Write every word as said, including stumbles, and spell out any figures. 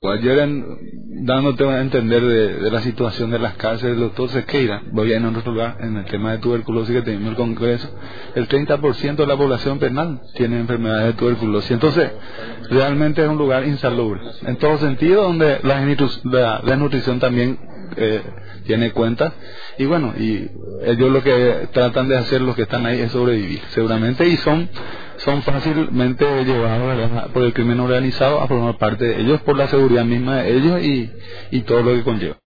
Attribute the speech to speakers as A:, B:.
A: Ayer, en- dándote a entender de, de la situación de las cárceles, el doctor Sequeira, voy a ir en otro lugar, en el tema de tuberculosis que tenemos en el Congreso, el treinta por ciento de la población penal tiene enfermedades de tuberculosis. Entonces, realmente es un lugar insalubre, en todo sentido, donde la, desnutri- la desnutrición también eh, tiene cuenta. Y bueno, y ellos lo que tratan de hacer, los que están ahí, es sobrevivir, seguramente, y son son fácilmente llevados, ¿verdad?, por el crimen organizado a formar parte de ellos, por la seguridad misma de ellos y, y todo lo que conlleva.